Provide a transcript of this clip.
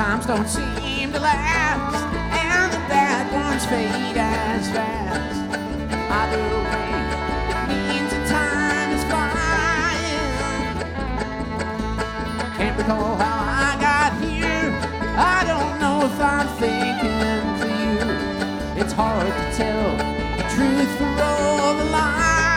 times don't seem to last, and the bad ones fade as fast. Either way, it means that time is flying. Can't recall how I got here. I don't know if I'm thinking for you. It's hard to tell the truth for all the lies.